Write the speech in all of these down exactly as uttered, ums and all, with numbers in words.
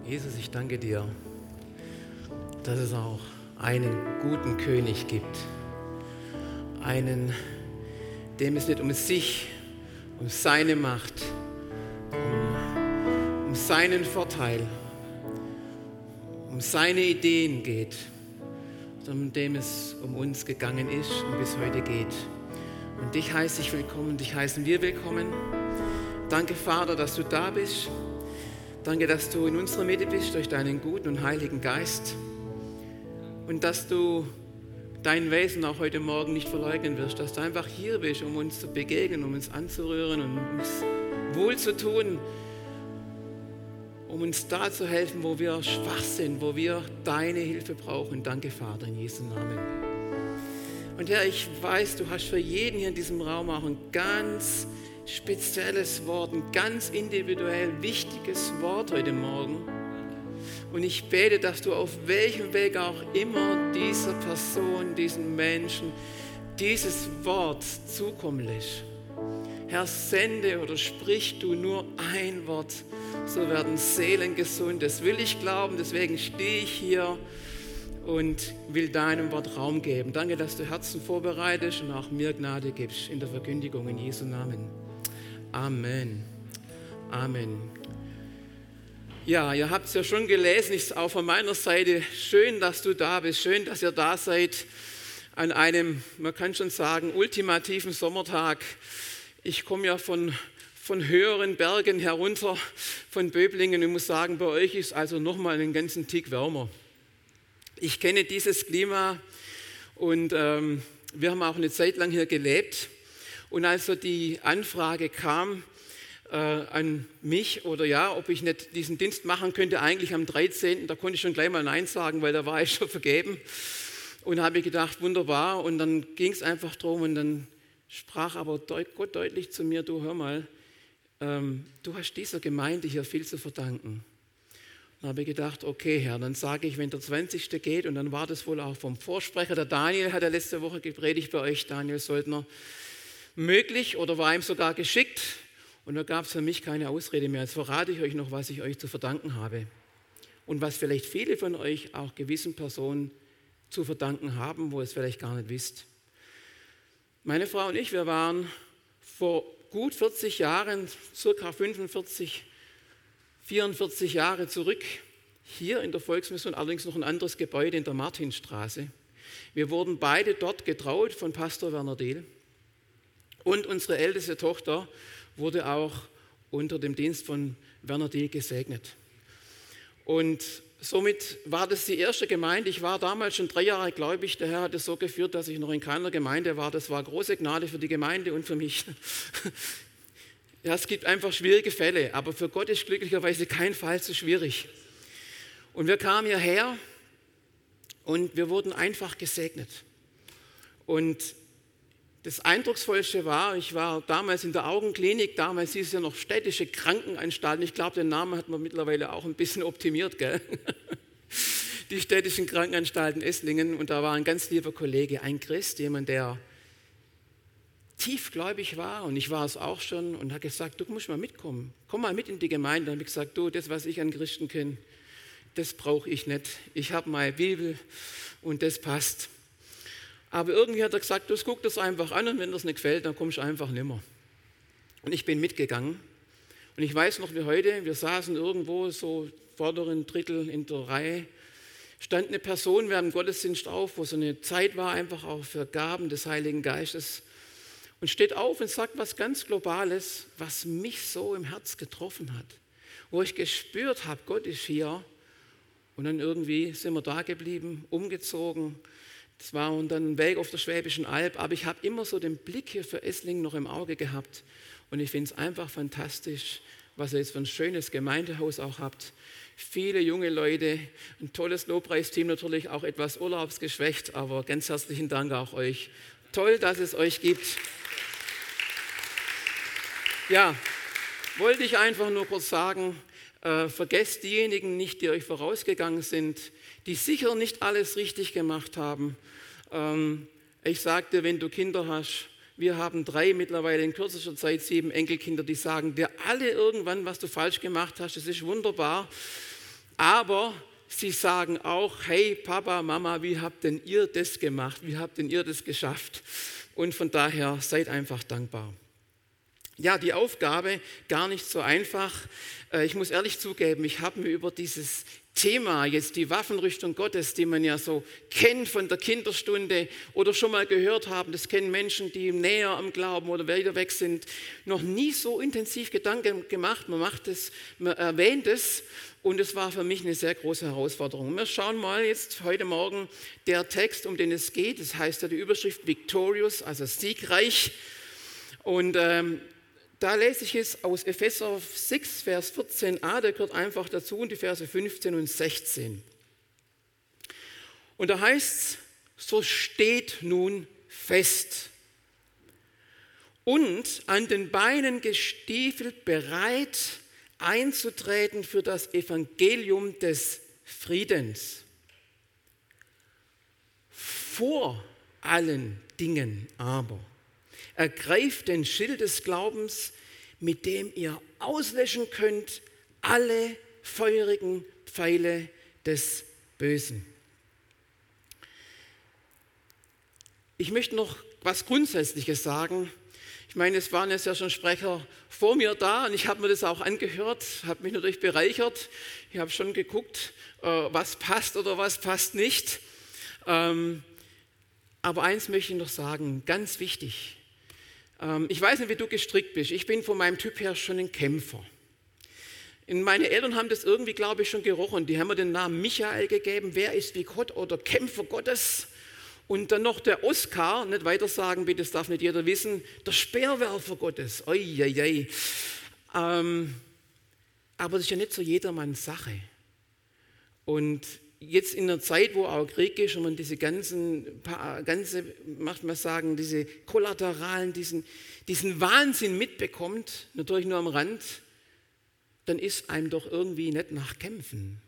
Jesus, ich danke dir, dass es auch einen guten König gibt. Einen, dem es nicht um sich, um seine Macht, um, um seinen Vorteil, um seine Ideen geht, sondern dem es um uns gegangen ist und bis heute geht. Und dich heiße ich willkommen, dich heißen wir willkommen. Danke, Vater, dass du da bist. Danke, dass du in unserer Mitte bist durch deinen guten und heiligen Geist und dass du dein Wesen auch heute Morgen nicht verleugnen wirst, dass du einfach hier bist, um uns zu begegnen, um uns anzurühren und uns wohl zu tun, um uns da zu helfen, wo wir schwach sind, wo wir deine Hilfe brauchen. Danke, Vater, in Jesu Namen. Und Herr, ich weiß, du hast für jeden hier in diesem Raum auch ein ganz spezielles Wort, ein ganz individuell wichtiges Wort heute Morgen. Und ich bete, dass du auf welchem Weg auch immer dieser Person, diesen Menschen, dieses Wort zukommen lässt. Herr, sende oder sprich du nur ein Wort, so werden Seelen gesund. Das will ich glauben, deswegen stehe ich hier und will deinem Wort Raum geben. Danke, dass du Herzen vorbereitest und auch mir Gnade gibst in der Verkündigung in Jesu Namen. Amen. Amen. Ja, ihr habt es ja schon gelesen, ist auch von meiner Seite schön, dass du da bist, schön, dass ihr da seid an einem, man kann schon sagen, ultimativen Sommertag. Ich komme ja von, von höheren Bergen herunter, von Böblingen und muss sagen, bei euch ist also nochmal einen ganzen Tick wärmer. Ich kenne dieses Klima und ähm, wir haben auch eine Zeit lang hier gelebt. Und als so die Anfrage kam äh, an mich oder ja, ob ich nicht diesen Dienst machen könnte, eigentlich am dreizehnten, da konnte ich schon gleich mal Nein sagen, weil da war ich schon vergeben. Und da habe ich gedacht, wunderbar. Und dann ging es einfach drum und dann sprach aber Gott deutlich zu mir, du hör mal, ähm, du hast dieser Gemeinde hier viel zu verdanken. Dann habe ich gedacht, okay Herr, dann sage ich, wenn der zwanzigste geht, und dann war das wohl auch vom Vorsprecher, der Daniel hat ja letzte Woche gepredigt bei euch, Daniel Soldner, möglich oder war ihm sogar geschickt. Und da gab es für mich keine Ausrede mehr. Jetzt verrate ich euch noch, was ich euch zu verdanken habe. Und was vielleicht viele von euch auch gewissen Personen zu verdanken haben, wo ihr es vielleicht gar nicht wisst. Meine Frau und ich, wir waren vor gut vierzig Jahren, circa fünfundvierzig, vierundvierzig Jahre zurück, hier in der Volksmission, allerdings noch ein anderes Gebäude in der Martinstraße. Wir wurden beide dort getraut von Pastor Werner Dehl. Und unsere älteste Tochter wurde auch unter dem Dienst von Werner Dehl gesegnet. Und somit war das die erste Gemeinde. Ich war damals schon drei Jahre gläubig. Der Herr hat es so geführt, dass ich noch in keiner Gemeinde war. Das war große Gnade für die Gemeinde und für mich. Ja, es gibt einfach schwierige Fälle, aber für Gott ist glücklicherweise kein Fall zu schwierig. Und wir kamen hierher und wir wurden einfach gesegnet. Und das Eindrucksvollste war, ich war damals in der Augenklinik, damals hieß es ja noch städtische Krankenanstalt. Ich glaube, den Namen hat man mittlerweile auch ein bisschen optimiert, gell? Die städtischen Krankenanstalten Esslingen. Und da war ein ganz lieber Kollege, ein Christ, jemand, der tiefgläubig war und ich war es auch schon und hat gesagt, du musst mal mitkommen, komm mal mit in die Gemeinde. Dann habe ich gesagt, du, das, was ich an Christen kenne, das brauche ich nicht. Ich habe meine Bibel und das passt. Aber irgendwie hat er gesagt, du guck das einfach an und wenn das nicht gefällt, dann kommst du einfach nimmer. Und ich bin mitgegangen und ich weiß noch wie heute, wir saßen irgendwo so vorderen Drittel in der Reihe, stand eine Person während dem Gottesdienst auf, wo so eine Zeit war, einfach auch für Gaben des Heiligen Geistes und steht auf und sagt was ganz Globales, was mich so im Herz getroffen hat, wo ich gespürt habe, Gott ist hier und dann irgendwie sind wir da geblieben, umgezogen. Das war dann ein Weg auf der Schwäbischen Alb, aber ich habe immer so den Blick hier für Esslingen noch im Auge gehabt und ich finde es einfach fantastisch, was ihr jetzt für ein schönes Gemeindehaus auch habt. Viele junge Leute, ein tolles Lobpreisteam, natürlich auch etwas urlaubsgeschwächt, aber ganz herzlichen Dank auch euch. Toll, dass es euch gibt. Ja, wollte ich einfach nur kurz sagen, äh, vergesst diejenigen nicht, die euch vorausgegangen sind, die sicher nicht alles richtig gemacht haben. Ähm, ich sagte, wenn du Kinder hast, wir haben drei mittlerweile in kürzester Zeit sieben Enkelkinder, die sagen dir alle irgendwann, was du falsch gemacht hast. Das ist wunderbar. aber sie sagen auch, hey Papa, Mama, wie habt denn ihr das gemacht? Wie habt denn ihr das geschafft? Und von daher seid einfach dankbar. Ja, die Aufgabe gar nicht so einfach. Ich muss ehrlich zugeben, ich habe mir über dieses Thema, jetzt die Waffenrüstung Gottes, die man ja so kennt von der Kinderstunde oder schon mal gehört haben, das kennen Menschen, die näher am Glauben oder weiter weg sind, noch nie so intensiv Gedanken gemacht. Man macht es, man erwähnt es und es war für mich eine sehr große Herausforderung. Wir schauen mal jetzt heute Morgen der Text, um den es geht. Das heißt ja die Überschrift Victorious, also siegreich. Und ähm, da lese ich es aus Epheser sechs, Vers vierzehn a, der gehört einfach dazu, und die Verse fünfzehn und sechzehn. Und da heißt es, so steht nun fest und an den Beinen gestiefelt, bereit einzutreten für das Evangelium des Friedens. Vor allen Dingen aber ergreift den Schild des Glaubens, mit dem ihr auslöschen könnt alle feurigen Pfeile des Bösen. Ich möchte noch was Grundsätzliches sagen. Ich meine, es waren jetzt ja schon Sprecher vor mir da und ich habe mir das auch angehört, habe mich natürlich bereichert. Ich habe schon geguckt, was passt oder was passt nicht. Aber eins möchte ich noch sagen, ganz wichtig. Ich weiß nicht, wie du gestrickt bist. Ich bin von meinem Typ her schon ein Kämpfer. Und meine Eltern haben das irgendwie, glaube ich, schon gerochen. Die haben mir den Namen Michael gegeben. Wer ist wie Gott oder Kämpfer Gottes? Und dann noch der Oskar, nicht weiter sagen, bitte, das darf nicht jeder wissen, der Speerwerfer Gottes. Oi, oi, oi. Ähm, aber das ist ja nicht so jedermanns Sache. Und jetzt in der Zeit, wo auch Krieg ist und man diese ganzen, ganze, macht man sagen, diese Kollateralen, diesen, diesen Wahnsinn mitbekommt, natürlich nur am Rand, dann ist einem doch irgendwie nicht nach Kämpfen.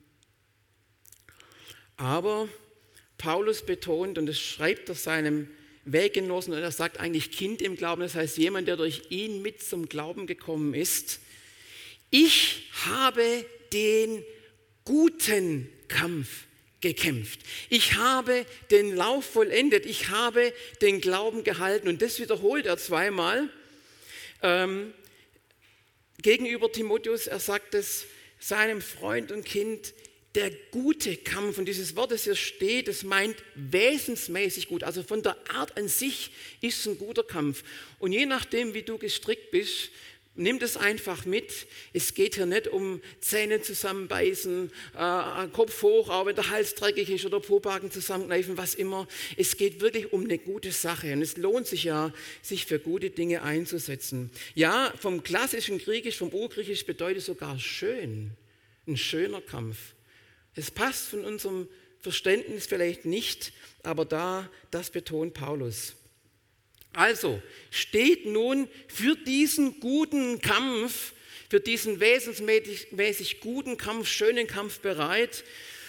Aber Paulus betont, und das schreibt er seinem Weggenossen, und er sagt eigentlich Kind im Glauben, das heißt jemand, der durch ihn mit zum Glauben gekommen ist, ich habe den guten Kampf gekämpft. Ich habe den Lauf vollendet. Ich habe den Glauben gehalten. Und das wiederholt er zweimal ähm, gegenüber Timotheus. Er sagt es seinem Freund und Kind, der gute Kampf. Und dieses Wort, das hier steht, das meint wesensmäßig gut. Also von der Art an sich ist es ein guter Kampf. Und je nachdem, wie du gestrickt bist, nimm das einfach mit. Es geht hier nicht um Zähne zusammenbeißen, äh, Kopf hoch, auch wenn der Hals dreckig ist oder Pobacken zusammenkneifen, was immer. Es geht wirklich um eine gute Sache und es lohnt sich ja, sich für gute Dinge einzusetzen. Ja, vom klassischen Griechisch, vom Urgriechisch bedeutet sogar schön, ein schöner Kampf. Es passt von unserem Verständnis vielleicht nicht, aber da, das betont Paulus. Also, steht nun für diesen guten Kampf, für diesen wesensmäßig guten Kampf, schönen Kampf bereit.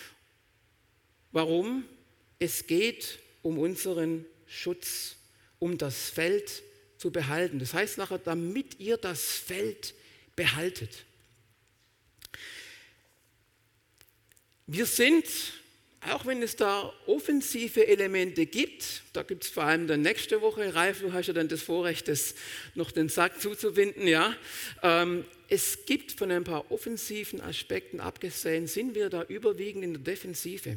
Warum? Es geht um unseren Schutz, um das Feld zu behalten. Das heißt nachher, damit ihr das Feld behaltet. Wir sind, auch wenn es da offensive Elemente gibt, da gibt es vor allem dann nächste Woche, Ralf, du hast ja dann das Vorrecht, das noch den Sack zuzubinden, ja. Ähm, es gibt von ein paar offensiven Aspekten abgesehen, sind wir da überwiegend in der Defensive.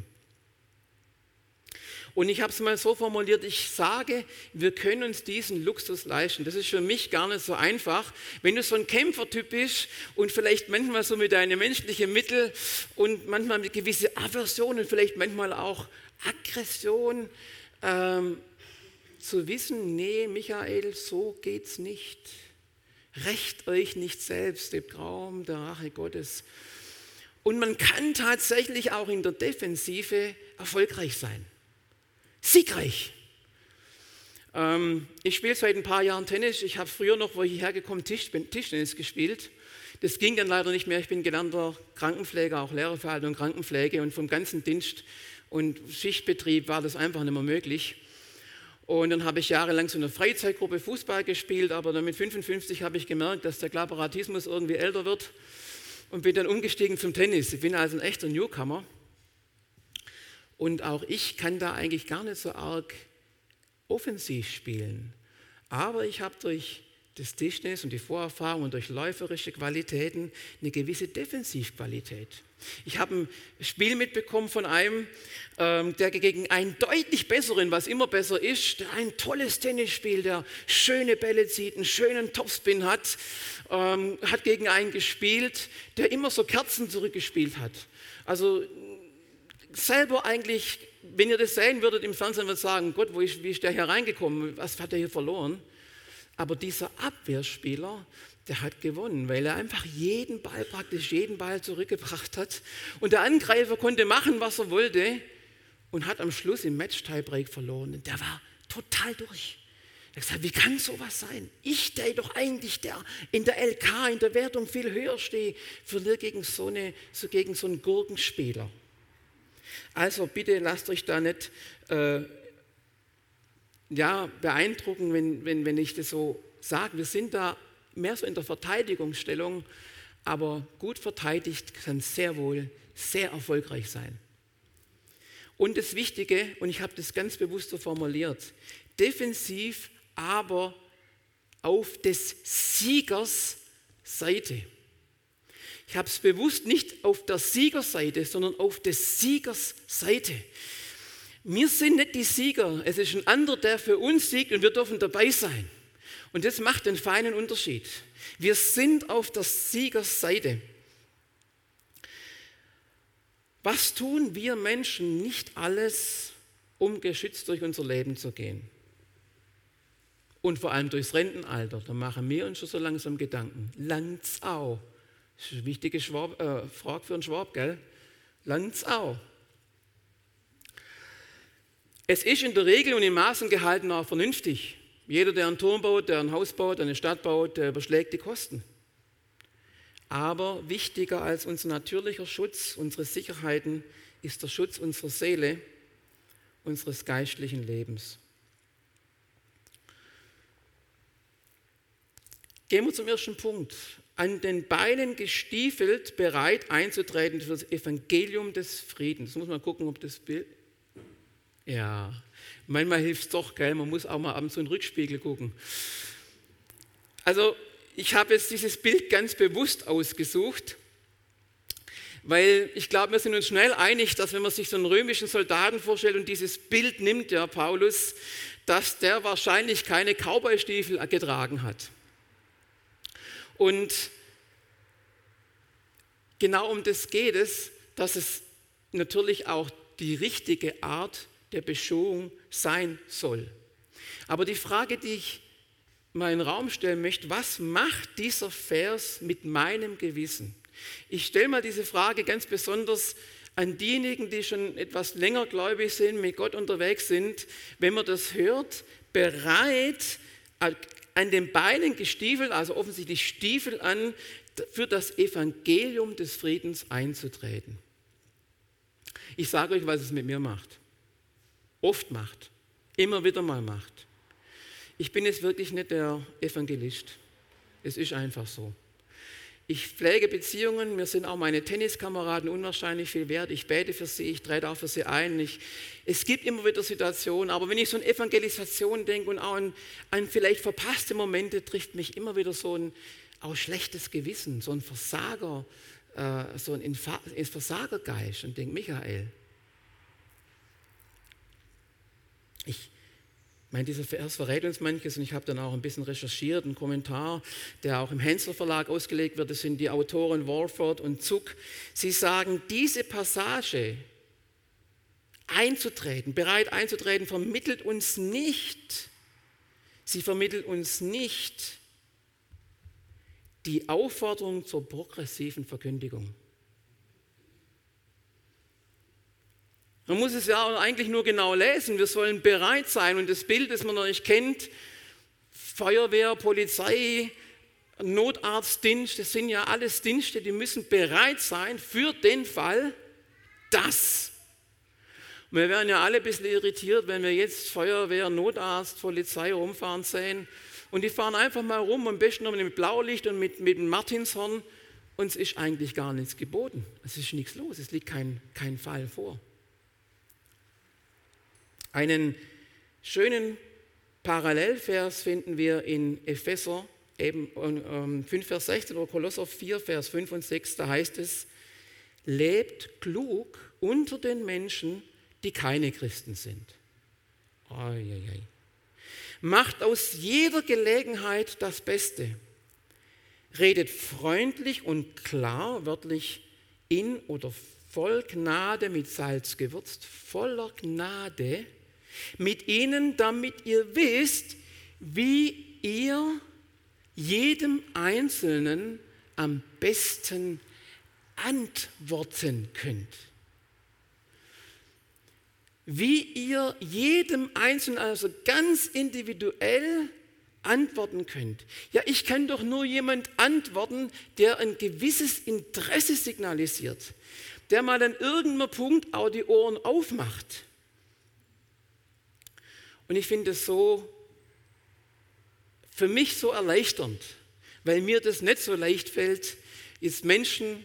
Und ich habe es mal so formuliert, ich sage, wir können uns diesen Luxus leisten. Das ist für mich gar nicht so einfach. Wenn du so ein Kämpfertyp bist und vielleicht manchmal so mit deinen menschlichen Mitteln und manchmal mit gewissen Aversionen, vielleicht manchmal auch Aggression, ähm, zu wissen, nee, Michael, so geht's nicht. Rächt euch nicht selbst, dem Raum der Rache Gottes. Und man kann tatsächlich auch in der Defensive erfolgreich sein. Siegreich. Ähm, ich spiele seit ein paar Jahren Tennis. Ich habe früher noch, wo ich hierher gekommen bin, Tisch, Tischtennis gespielt. Das ging dann leider nicht mehr. Ich bin gelernter Krankenpfleger, auch Lehrer für Alte- und Krankenpflege. Und vom ganzen Dienst und Schichtbetrieb war das einfach nicht mehr möglich. Und dann habe ich jahrelang so eine Freizeitgruppe Fußball gespielt. Aber dann mit fünfundfünfzig habe ich gemerkt, dass der Klapperatismus irgendwie älter wird. und bin dann umgestiegen zum Tennis. Ich bin also ein echter Newcomer. Und auch ich kann da eigentlich gar nicht so arg offensiv spielen. Aber ich habe durch das Tischtennis und die Vorerfahrung und durch läuferische Qualitäten eine gewisse Defensivqualität. Ich habe ein Spiel mitbekommen von einem, ähm, der gegen einen deutlich besseren, was immer besser ist, der ein tolles Tennis spielt, der schöne Bälle zieht, einen schönen Topspin hat, ähm, hat gegen einen gespielt, der immer so Kerzen zurückgespielt hat. Also selber eigentlich, wenn ihr das sehen würdet im Fernsehen, würdet ihr sagen, Gott, wo ist, wie ist der hier reingekommen, was hat er hier verloren? Aber dieser Abwehrspieler, der hat gewonnen, weil er einfach jeden Ball, praktisch jeden Ball zurückgebracht hat. Und der Angreifer konnte machen, was er wollte und hat am Schluss im Match-Tiebreak verloren. Und der war total durch. Er hat gesagt, wie kann sowas sein? Ich, der doch eigentlich der in der L K, in der Wertung viel höher stehe, verliere gegen so, eine, so, gegen so einen Gurkenspieler. Also bitte lasst euch da nicht äh, ja, beeindrucken, wenn, wenn, wenn ich das so sage. Wir sind da mehr so in der Verteidigungsstellung, aber gut verteidigt kann sehr wohl sehr erfolgreich sein. Und das Wichtige, und ich habe das ganz bewusst so formuliert, defensiv, aber auf des Siegers Seite. Ich habe es bewusst nicht auf der Siegerseite, sondern auf des Siegers Seite. Wir sind nicht die Sieger, es ist ein anderer, der für uns siegt und wir dürfen dabei sein. Und das macht den feinen Unterschied. Wir sind auf der Siegerseite. Was tun wir Menschen nicht alles, um geschützt durch unser Leben zu gehen? Und vor allem durchs Rentenalter, da machen wir uns schon so langsam Gedanken. Landsau, das ist eine wichtige Schwab, äh, Frage für einen Schwab, gell? Landsau. Es ist in der Regel und in Maßen gehalten auch vernünftig. Jeder, der einen Turm baut, der ein Haus baut, eine Stadt baut, der überschlägt die Kosten. Aber wichtiger als unser natürlicher Schutz, unsere Sicherheiten, ist der Schutz unserer Seele, unseres geistlichen Lebens. Gehen wir zum ersten Punkt. An den Beinen gestiefelt, bereit einzutreten für das Evangelium des Friedens. Jetzt muss man gucken, ob das Bild... Ja, manchmal hilft es doch, gell? Man muss auch mal ab und zu in den Rückspiegel gucken. Also ich habe jetzt dieses Bild ganz bewusst ausgesucht, weil ich glaube, wir sind uns schnell einig, dass wenn man sich so einen römischen Soldaten vorstellt und dieses Bild nimmt, ja, Paulus, dass der wahrscheinlich keine Cowboystiefel getragen hat. Und genau um das geht es, dass es natürlich auch die richtige Art der Beschauung sein soll. Aber die Frage, die ich mal in den Raum stellen möchte, was macht dieser Vers mit meinem Gewissen? Ich stelle mal diese Frage ganz besonders an diejenigen, die schon etwas länger gläubig sind, mit Gott unterwegs sind, wenn man das hört, bereit, an den Beinen gestiefelt, also offensichtlich Stiefel an, für das Evangelium des Friedens einzutreten. Ich sage euch, was es mit mir macht. Oft macht. Immer wieder mal macht. Ich bin jetzt wirklich nicht der Evangelist. Es ist einfach so. Ich pflege Beziehungen, mir sind auch meine Tenniskameraden unwahrscheinlich viel wert. Ich bete für sie, ich trete auch für sie ein. Ich, es gibt immer wieder Situationen, aber wenn ich so an Evangelisation denke und auch an, an vielleicht verpasste Momente, trifft mich immer wieder so ein auch schlechtes Gewissen, so ein Versager, äh, so ein Infa- Versagergeist und denke, Michael, ich meine, dieser Vers verrät uns manches und ich habe dann auch ein bisschen recherchiert, einen Kommentar, der auch im Hensler Verlag ausgelegt wird, das sind die Autoren Walford und Zuck. Sie sagen, diese Passage einzutreten, bereit einzutreten, vermittelt uns nicht, sie vermittelt uns nicht die Aufforderung zur progressiven Verkündigung. Man muss es ja eigentlich nur genau lesen. Wir sollen bereit sein. Und das Bild, das man noch nicht kennt, Feuerwehr, Polizei, Notarztdienst, das sind ja alles Dienste, die müssen bereit sein für den Fall, dass. Und wir werden ja alle ein bisschen irritiert, wenn wir jetzt Feuerwehr, Notarzt, Polizei rumfahren sehen. Und die fahren einfach mal rum, am besten noch mit Blaulicht und mit, mit dem Martinshorn. uns ist eigentlich gar nichts geboten. Es ist nichts los, es liegt kein, kein Fall vor. Einen schönen Parallelvers finden wir in Epheser eben fünf, Vers sechzehn oder Kolosser vier, Vers fünf und sechs. Da heißt es, lebt klug unter den Menschen, die keine Christen sind. Ai, ai, ai. Macht aus jeder Gelegenheit das Beste. Redet freundlich und klar, wörtlich in oder voll Gnade mit Salz gewürzt, voller Gnade mit ihnen, damit ihr wisst, wie ihr jedem Einzelnen am besten antworten könnt. Wie ihr jedem Einzelnen, also ganz individuell antworten könnt. Ja, ich kann doch nur jemand antworten, der ein gewisses Interesse signalisiert, der mal an irgendeinem Punkt auch die Ohren aufmacht. Und ich finde es so, für mich so erleichternd, weil mir das nicht so leicht fällt, ist Menschen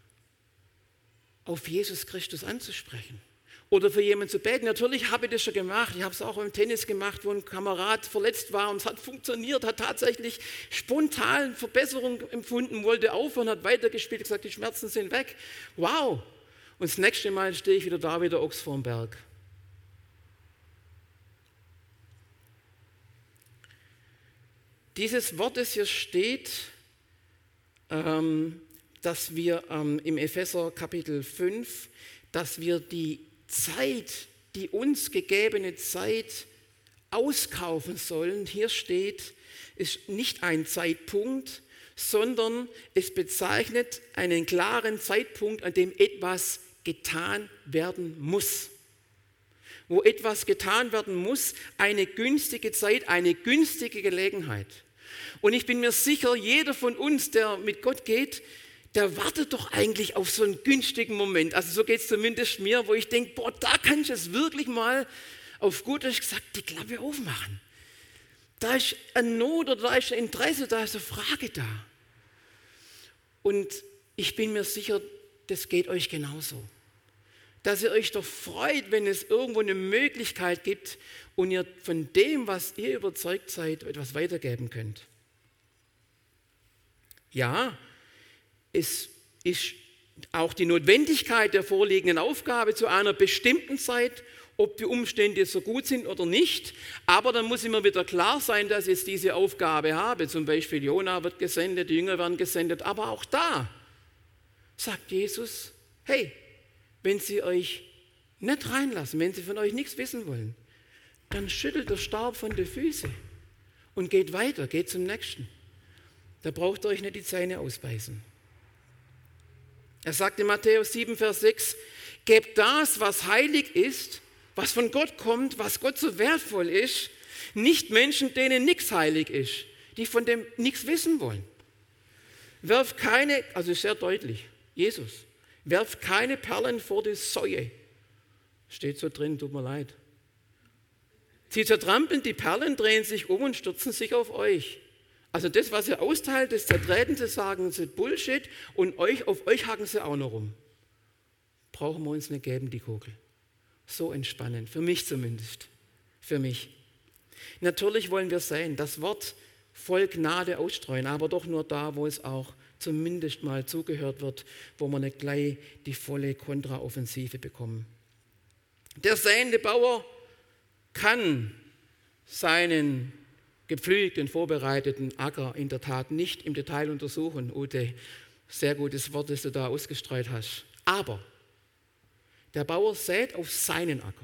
auf Jesus Christus anzusprechen. Oder für jemanden zu beten. Natürlich habe ich das schon gemacht. Ich habe es auch im Tennis gemacht, wo ein Kamerad verletzt war und es hat funktioniert, hat tatsächlich spontan Verbesserung empfunden, wollte aufhören, hat weitergespielt, gesagt, die Schmerzen sind weg. Wow! Und das nächste Mal stehe ich wieder da wie der Ochs vorm Berg. Dieses Wort, das hier steht, ähm, dass wir ähm, im Epheser Kapitel fünf, dass wir die Zeit, die uns gegebene Zeit auskaufen sollen, hier steht, ist nicht ein Zeitpunkt, sondern es bezeichnet einen klaren Zeitpunkt, an dem etwas getan werden muss. Wo etwas getan werden muss, eine günstige Zeit, eine günstige Gelegenheit. Und ich bin mir sicher, jeder von uns, der mit Gott geht, der wartet doch eigentlich auf so einen günstigen Moment. Also so geht es zumindest mir, wo ich denke, boah, da kann ich es wirklich mal auf gut Deutsch gesagt die Klappe aufmachen. Da ist eine Not oder da ist ein Interesse, da ist eine Frage da. Und ich bin mir sicher, das geht euch genauso. Dass ihr euch doch freut, wenn es irgendwo eine Möglichkeit gibt und ihr von dem, was ihr überzeugt seid, etwas weitergeben könnt. Ja, es ist auch die Notwendigkeit der vorliegenden Aufgabe zu einer bestimmten Zeit, ob die Umstände so gut sind oder nicht. Aber dann muss immer wieder klar sein, dass ich jetzt diese Aufgabe habe. Zum Beispiel Jona wird gesendet, die Jünger werden gesendet. Aber auch da sagt Jesus, hey, wenn sie euch nicht reinlassen, wenn sie von euch nichts wissen wollen, dann schüttelt der Staub von den Füßen und geht weiter, geht zum Nächsten. Da braucht ihr euch nicht die Zähne ausbeißen. Er sagt in Matthäus sieben, Vers sechs, gebt das, was heilig ist, was von Gott kommt, was Gott so wertvoll ist, nicht Menschen, denen nichts heilig ist, die von dem nichts wissen wollen. Werft keine, also sehr deutlich, Jesus, werft keine Perlen vor die Säue. Steht so drin, tut mir leid. Sie zertrampeln die Perlen, drehen sich um und stürzen sich auf euch. Also das, was ihr austeilt, das zertreten sie, sagen sie Bullshit und euch, auf euch hacken sie auch noch rum. Brauchen wir uns nicht geben, die Kugel. So entspannend, für mich zumindest. Für mich. Natürlich wollen wir sehen, das Wort voll Gnade ausstreuen, aber doch nur da, wo es auch zumindest mal zugehört wird, wo wir nicht gleich die volle Kontraoffensive bekommen. Der säende Bauer kann seinen gepflügten, vorbereiteten Acker in der Tat nicht im Detail untersuchen. Ute, sehr gutes Wort, das du da ausgestreut hast. Aber der Bauer sät auf seinen Acker.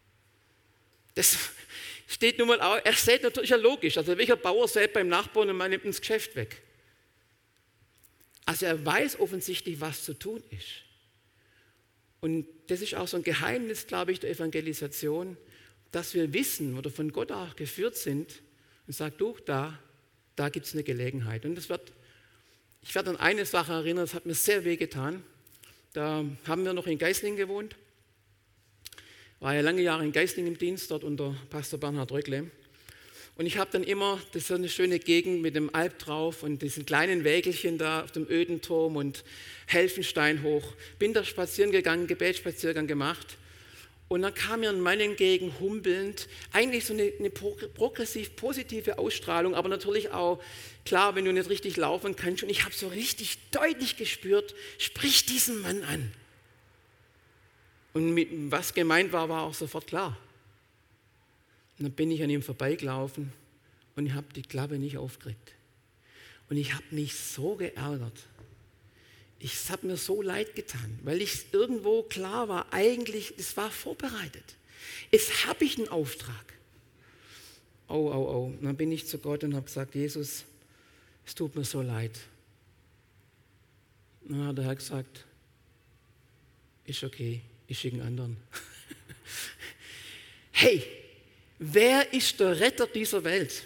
Das steht nun mal auch, er sät natürlich ja logisch. Also welcher Bauer sät beim Nachbarn und man nimmt ins Geschäft weg? Also er weiß offensichtlich, was zu tun ist. Und das ist auch so ein Geheimnis, glaube ich, der Evangelisation, dass wir wissen oder von Gott auch geführt sind und sagt, du, da, da gibt es eine Gelegenheit. Und das wird, ich werde an eine Sache erinnern, das hat mir sehr wehgetan. Da haben wir noch in Geislingen gewohnt. War ja lange Jahre in Geislingen im Dienst, dort unter Pastor Bernhard Röckle. Und ich habe dann immer, das ist so eine schöne Gegend mit dem Alp drauf und diesen kleinen Wägelchen da auf dem Ödenturm und Helfenstein hoch. Bin da spazieren gegangen, Gebetsspaziergang gemacht. Und dann kam mir ein Mann entgegen, humpelnd, eigentlich so eine, eine progressiv positive Ausstrahlung, aber natürlich auch, klar, wenn du nicht richtig laufen kannst. Und ich habe so richtig deutlich gespürt, sprich diesen Mann an. Und mit, was gemeint war, war auch sofort klar. Und dann bin ich an ihm vorbeigelaufen und ich habe die Klappe nicht aufgekriegt. Und ich habe mich so geärgert. Es hat mir so leid getan, weil ich irgendwo klar war, eigentlich, es war vorbereitet. Es habe ich einen Auftrag. Oh, oh, oh. Und dann bin ich zu Gott und habe gesagt, Jesus, es tut mir so leid. Und dann hat der Herr gesagt, ist okay, ich schicke einen anderen. Hey, wer ist der Retter dieser Welt?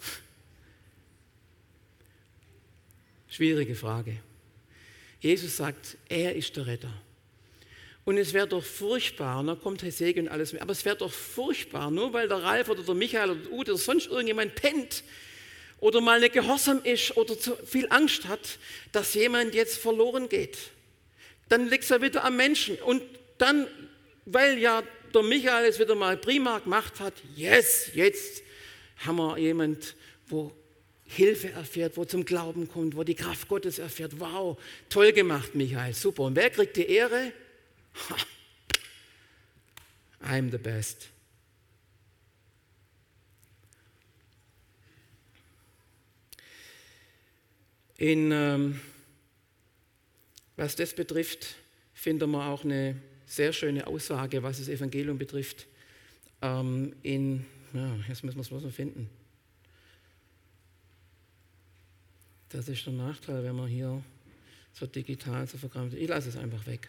Schwierige Frage. Jesus sagt, er ist der Retter. Und es wäre doch furchtbar, und dann kommt Herr Segen und alles mehr, aber es wäre doch furchtbar, nur weil der Ralf oder der Michael oder der Ute oder sonst irgendjemand pennt oder mal nicht gehorsam ist oder zu viel Angst hat, dass jemand jetzt verloren geht. Dann liegt es ja wieder am Menschen. Und dann, weil ja der Michael es wieder mal prima gemacht hat, yes, jetzt haben wir jemand, wo Hilfe erfährt, wo zum Glauben kommt, wo die Kraft Gottes erfährt. Wow, toll gemacht, Michael, super. Und wer kriegt die Ehre? Ha, I'm the best. In, ähm, was das betrifft, finden wir auch eine sehr schöne Aussage, was das Evangelium betrifft. Ähm, in, ja, jetzt müssen wir es mal finden. Das ist der Nachteil, wenn man hier so digital so verkrampft. Ich lasse es einfach weg.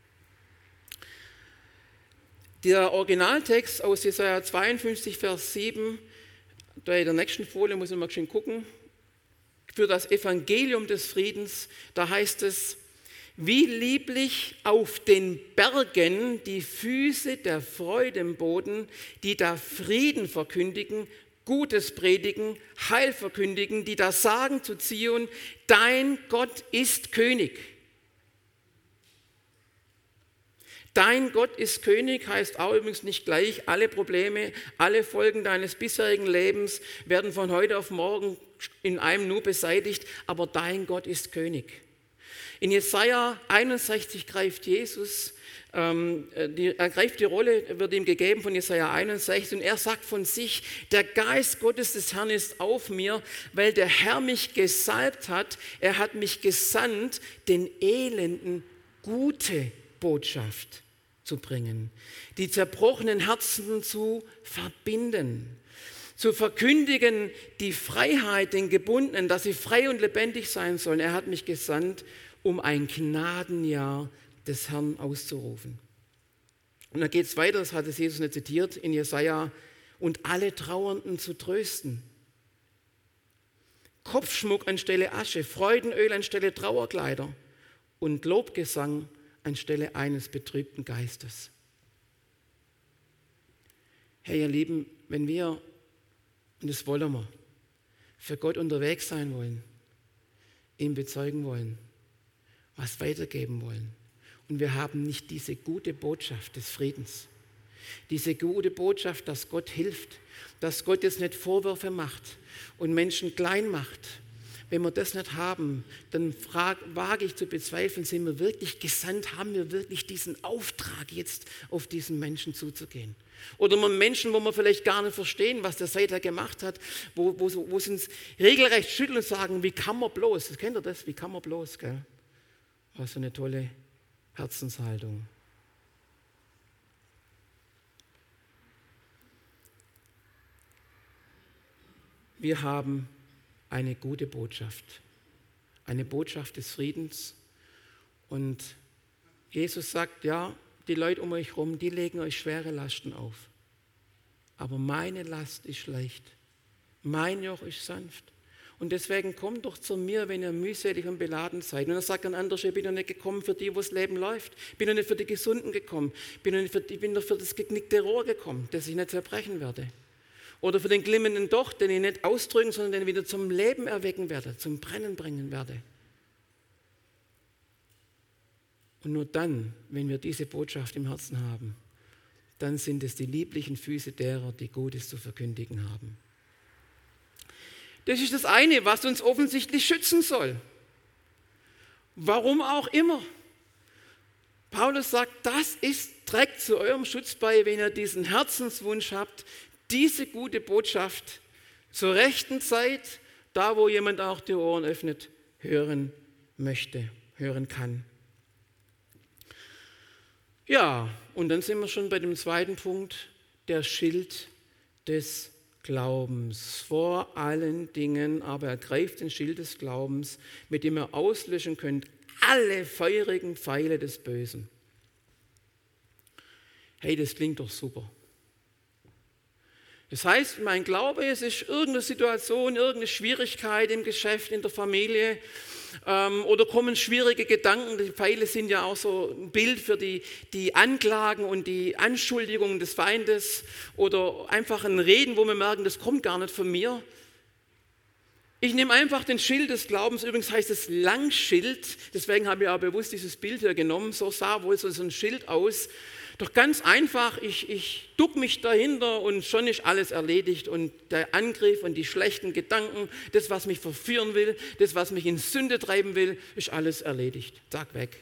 Der Originaltext aus Jesaja zweiundfünfzig, Vers sieben, bei der nächsten Folie muss ich mal schön gucken, für das Evangelium des Friedens, da heißt es, wie lieblich auf den Bergen die Füße der Freudenboten, die da Frieden verkündigen, Gutes predigen, Heil verkündigen, die da sagen zu Zion, dein Gott ist König. Dein Gott ist König heißt auch übrigens nicht gleich, alle Probleme, alle Folgen deines bisherigen Lebens werden von heute auf morgen in einem Nu beseitigt, aber dein Gott ist König. In Jesaja einundsechzig greift Jesus, ähm, die, er greift die Rolle, wird ihm gegeben von Jesaja einundsechzig und er sagt von sich, der Geist Gottes des Herrn ist auf mir, weil der Herr mich gesalbt hat, er hat mich gesandt, den Elenden gute Botschaft zu bringen, die zerbrochenen Herzen zu verbinden, zu verkündigen die Freiheit den Gebundenen, dass sie frei und lebendig sein sollen. Er hat mich gesandt, um ein Gnadenjahr des Herrn auszurufen. Und dann geht es weiter, das hat es Jesus nicht zitiert, in Jesaja, und alle Trauernden zu trösten. Kopfschmuck anstelle Asche, Freudenöl anstelle Trauerkleider und Lobgesang anstelle eines betrübten Geistes. Hey, ihr Lieben, wenn wir, und das wollen wir, für Gott unterwegs sein wollen, ihn bezeugen wollen, was weitergeben wollen, und wir haben nicht diese gute Botschaft des Friedens, diese gute Botschaft, dass Gott hilft, dass Gott jetzt nicht Vorwürfe macht und Menschen klein macht. Wenn wir das nicht haben, dann frag, wage ich zu bezweifeln, sind wir wirklich gesandt, haben wir wirklich diesen Auftrag, jetzt auf diesen Menschen zuzugehen. Oder mal Menschen, wo wir vielleicht gar nicht verstehen, was der seither gemacht hat, wo, wo, wo sie uns regelrecht schütteln und sagen, wie kann man bloß, das kennt ihr das, wie kann man bloß, gell? Was für eine tolle Herzenshaltung. Wir haben eine gute Botschaft, eine Botschaft des Friedens. Und Jesus sagt, ja, die Leute um euch herum, die legen euch schwere Lasten auf. Aber meine Last ist leicht, mein Joch ist sanft. Und deswegen kommt doch zu mir, wenn ihr mühselig und beladen seid. Und dann sagt ein anderer, ich bin doch nicht gekommen für die, wo das Leben läuft. Ich bin doch nicht für die Gesunden gekommen. Ich bin doch nicht für, ich bin doch für das geknickte Rohr gekommen, das ich nicht zerbrechen werde. Oder für den glimmenden Docht, den ich nicht ausdrücken, sondern den ich wieder zum Leben erwecken werde, zum Brennen bringen werde. Und nur dann, wenn wir diese Botschaft im Herzen haben, dann sind es die lieblichen Füße derer, die Gutes zu verkündigen haben. Das ist das eine, was uns offensichtlich schützen soll. Warum auch immer. Paulus sagt, das ist, trägt zu eurem Schutz bei, wenn ihr diesen Herzenswunsch habt, diese gute Botschaft zur rechten Zeit, da wo jemand auch die Ohren öffnet, hören möchte, hören kann. Ja, und dann sind wir schon bei dem zweiten Punkt, der Schild des Glaubens. Vor allen Dingen aber ergreift den Schild des Glaubens, mit dem ihr auslöschen könnt alle feurigen Pfeile des Bösen. Hey, das klingt doch super. Das heißt, mein Glaube, es ist irgendeine Situation, irgendeine Schwierigkeit im Geschäft, in der Familie ähm, oder kommen schwierige Gedanken. Die Pfeile sind ja auch so ein Bild für die, die Anklagen und die Anschuldigungen des Feindes oder einfach ein Reden, wo wir merken, das kommt gar nicht von mir. Ich nehme einfach den Schild des Glaubens, übrigens heißt es Langschild, deswegen habe ich auch bewusst dieses Bild hier genommen, so sah wohl so ein Schild aus. Doch ganz einfach, ich, ich duck mich dahinter und schon ist alles erledigt und der Angriff und die schlechten Gedanken, das, was mich verführen will, das, was mich in Sünde treiben will, ist alles erledigt. Zack, weg.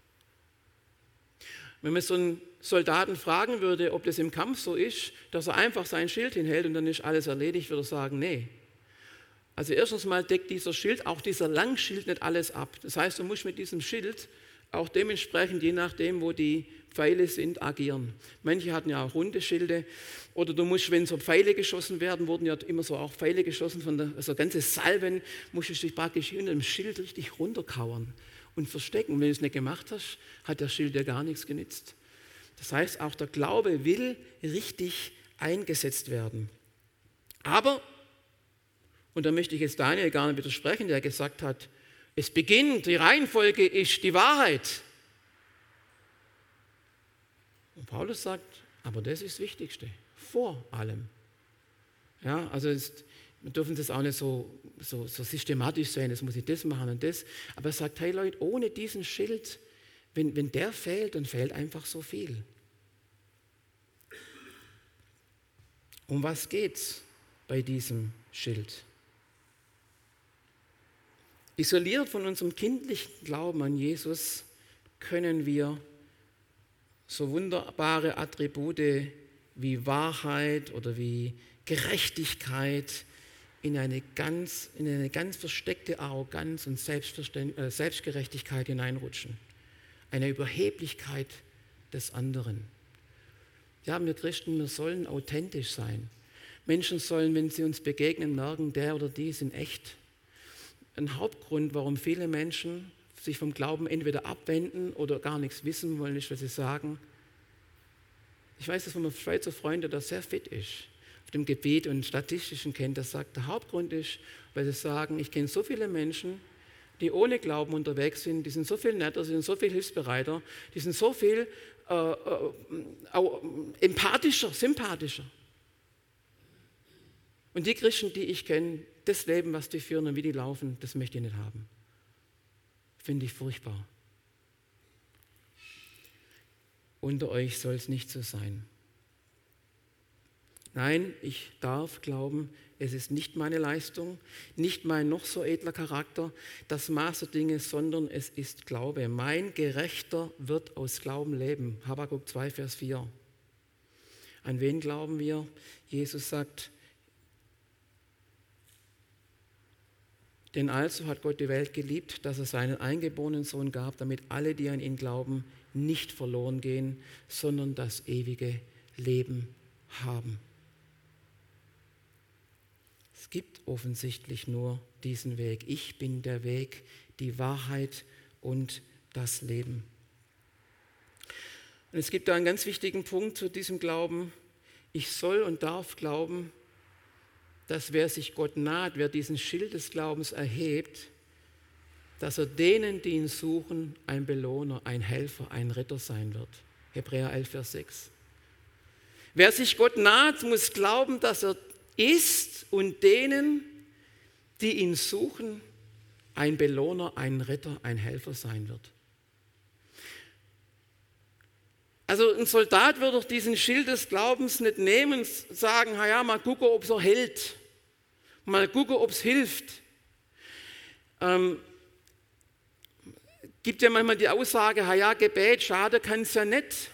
Wenn man so einen Soldaten fragen würde, ob das im Kampf so ist, dass er einfach sein Schild hinhält und dann ist alles erledigt, würde er sagen, nee. Also erstens mal deckt dieser Schild, auch dieser Langschild, nicht alles ab. Das heißt, du musst mit diesem Schild auch dementsprechend, je nachdem, wo die Pfeile sind, agieren. Manche hatten ja auch runde Schilde. Oder du musst, wenn so Pfeile geschossen werden, wurden ja immer so auch Pfeile geschossen, von der, also ganze Salven, musst du dich praktisch hinter dem Schild richtig runterkauern und verstecken. Und wenn du es nicht gemacht hast, hat der Schild ja gar nichts genützt. Das heißt, auch der Glaube will richtig eingesetzt werden. Aber, und da möchte ich jetzt Daniel gar nicht widersprechen, der gesagt hat, es beginnt, die Reihenfolge ist die Wahrheit. Und Paulus sagt, aber das ist das Wichtigste, vor allem. Ja, also ist, wir dürfen das auch nicht so, so, so systematisch sehen, jetzt muss ich das machen und das. Aber er sagt, hey Leute, ohne diesen Schild, wenn, wenn der fehlt, dann fehlt einfach so viel. Um was geht's bei diesem Schild? Isoliert von unserem kindlichen Glauben an Jesus können wir so wunderbare Attribute wie Wahrheit oder wie Gerechtigkeit in eine ganz, in eine ganz versteckte Arroganz und äh, Selbstgerechtigkeit hineinrutschen. Eine Überheblichkeit des anderen. Ja, wir Christen, wir sollen authentisch sein. Menschen sollen, wenn sie uns begegnen, merken, der oder die sind echt. Ein Hauptgrund, warum viele Menschen sich vom Glauben entweder abwenden oder gar nichts wissen wollen, ist, was sie sagen. Ich weiß das von einem Schweizer Freund, der da sehr fit ist, auf dem Gebet und Statistischen kennt, der sagt, der Hauptgrund ist, weil sie sagen, ich kenne so viele Menschen, die ohne Glauben unterwegs sind, die sind so viel netter, die sind so viel hilfsbereiter, die sind so viel äh, äh, empathischer, sympathischer. Und die Christen, die ich kenne, das Leben, was die führen und wie die laufen, das möchte ich nicht haben. Finde ich furchtbar. Unter euch soll es nicht so sein. Nein, ich darf glauben, es ist nicht meine Leistung, nicht mein noch so edler Charakter, das Maß der Dinge, sondern es ist Glaube. Mein Gerechter wird aus Glauben leben. Habakuk zwei, Vers vier. An wen glauben wir? Jesus sagt, denn also hat Gott die Welt geliebt, dass er seinen eingeborenen Sohn gab, damit alle, die an ihn glauben, nicht verloren gehen, sondern das ewige Leben haben. Es gibt offensichtlich nur diesen Weg. Ich bin der Weg, die Wahrheit und das Leben. Und es gibt da einen ganz wichtigen Punkt zu diesem Glauben. Ich soll und darf glauben, dass wer sich Gott naht, wer diesen Schild des Glaubens erhebt, dass er denen, die ihn suchen, ein Belohner, ein Helfer, ein Retter sein wird. Hebräer elf, Vers sechs. Wer sich Gott naht, muss glauben, dass er ist und denen, die ihn suchen, ein Belohner, ein Retter, ein Helfer sein wird. Also ein Soldat wird doch diesen Schild des Glaubens nicht nehmen und sagen, na ja, mal gucken, ob es er hält. Mal gucken, ob es hilft. Ähm, gibt ja manchmal die Aussage, na ja, Gebet, schade kann es ja nicht.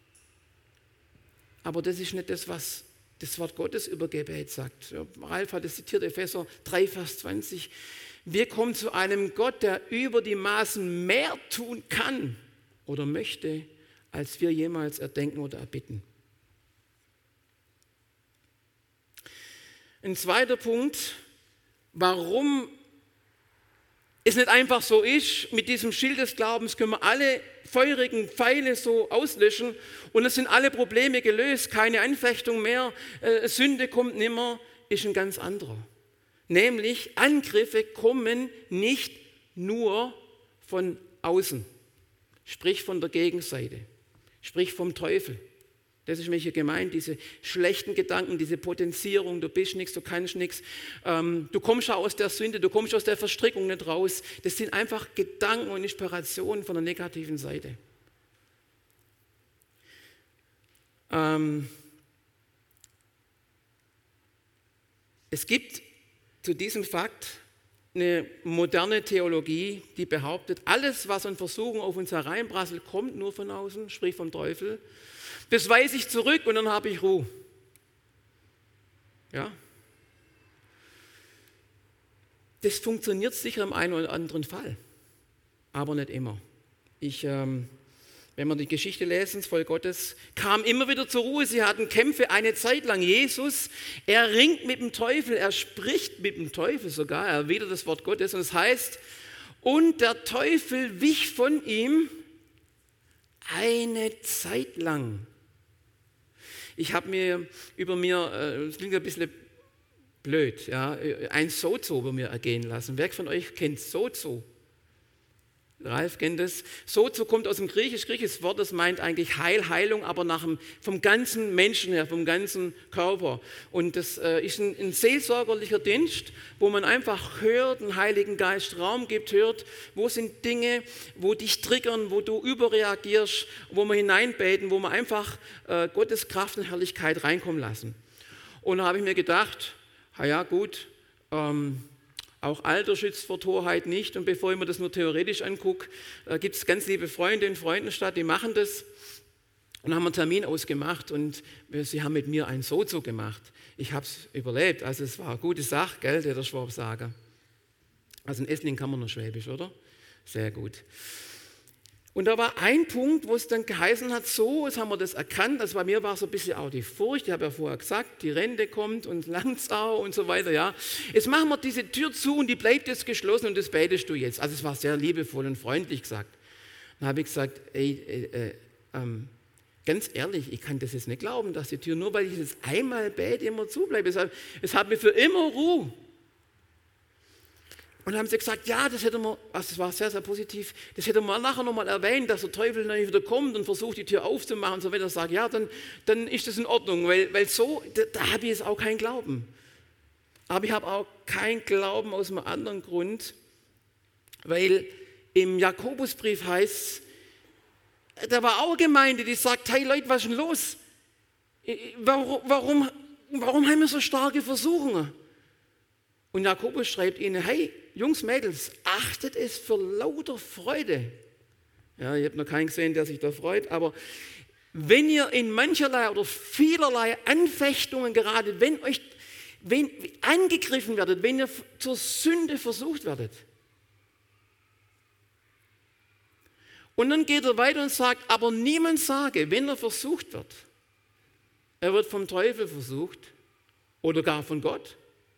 Aber das ist nicht das, was das Wort Gottes über Gebet sagt. Ja, Ralf hat es zitiert, Epheser drei, Vers zwanzig. Wir kommen zu einem Gott, der über die Maßen mehr tun kann oder möchte, als wir jemals erdenken oder erbitten. Ein zweiter Punkt, warum es nicht einfach so ist, mit diesem Schild des Glaubens können wir alle feurigen Pfeile so auslöschen und es sind alle Probleme gelöst, keine Anfechtung mehr, äh, Sünde kommt nimmer, ist ein ganz anderer. Nämlich Angriffe kommen nicht nur von außen, sprich von der Gegenseite. Sprich vom Teufel. Das ist mir hier gemeint, diese schlechten Gedanken, diese Potenzierung, du bist nichts, du kannst nichts, ähm, du kommst auch aus der Sünde, du kommst aus der Verstrickung nicht raus. Das sind einfach Gedanken und Inspirationen von der negativen Seite. Ähm, es gibt zu diesem Fakt eine moderne Theologie, die behauptet, alles, was an Versuchung auf uns hereinprasselt, kommt nur von außen, sprich vom Teufel. Das weise ich zurück und dann habe ich Ruhe. Ja? Das funktioniert sicher im einen oder anderen Fall, aber nicht immer. Ich, ähm, wenn wir die Geschichte lesen, das Volk Gottes kam immer wieder zur Ruhe. Sie hatten Kämpfe eine Zeit lang. Jesus, er ringt mit dem Teufel, er spricht mit dem Teufel sogar, er erwidert das Wort Gottes und es heißt, und der Teufel wich von ihm eine Zeit lang. Ich habe mir über mir, das klingt ein bisschen blöd, ja, ein Sozo über mir ergehen lassen. Wer von euch kennt Sozo? Ralf kennt das. Sozo kommt aus dem Griechisch. Griechisches Wort, das meint eigentlich Heil, Heilung, aber nach dem, vom ganzen Menschen her, vom ganzen Körper. Und das äh, ist ein, ein seelsorgerlicher Dienst, wo man einfach hört, den Heiligen Geist Raum gibt, hört, wo sind Dinge, wo dich triggern, wo du überreagierst, wo wir hineinbeten, wo wir einfach äh, Gottes Kraft und Herrlichkeit reinkommen lassen. Und da habe ich mir gedacht, na ja gut, ähm, auch Alter schützt vor Torheit nicht. Und bevor ich mir das nur theoretisch angucke, äh, gibt es ganz liebe Freunde in Freudenstadt, die machen das. Und haben einen Termin ausgemacht und sie haben mit mir ein Sozo gemacht. Ich habe es überlebt, also es war eine gute Sache, gell, der Schwab sagen. Also in Esslingen kann man noch Schwäbisch, oder? Sehr gut. Und da war ein Punkt, wo es dann geheißen hat, so, jetzt haben wir das erkannt, also bei mir war so ein bisschen auch die Furcht, ich habe ja vorher gesagt, die Rente kommt und Langzau und so weiter, ja. Jetzt machen wir diese Tür zu und die bleibt jetzt geschlossen und das betest du jetzt. Also es war sehr liebevoll und freundlich gesagt. Dann habe ich gesagt, ey, äh, äh, ähm, ganz ehrlich, ich kann das jetzt nicht glauben, dass die Tür, nur weil ich jetzt einmal bete, immer zu bleibt. Es hat, es hat mir für immer Ruhe. Und dann haben sie gesagt, ja, das hätte man, also das war sehr, sehr positiv, das hätte man nachher nochmal erwähnt, dass der Teufel dann wieder kommt und versucht, die Tür aufzumachen und so weiter. Ich sage, ja, dann, dann ist das in Ordnung, weil, weil so, da, da habe ich jetzt auch keinen Glauben. Aber ich habe auch keinen Glauben aus einem anderen Grund, weil im Jakobusbrief heißt es, da war auch eine Gemeinde, die sagt, hey Leute, was ist denn los? Warum, warum, warum haben wir so starke Versuchungen? Und Jakobus schreibt ihnen, hey, Jungs, Mädels, achtet es für lauter Freude. Ja, ich habe noch keinen gesehen, der sich da freut, aber wenn ihr in mancherlei oder vielerlei Anfechtungen geratet, wenn euch wenn, angegriffen werdet, wenn ihr zur Sünde versucht werdet. Und dann geht er weiter und sagt, aber niemand sage, wenn er versucht wird, er wird vom Teufel versucht oder gar von Gott.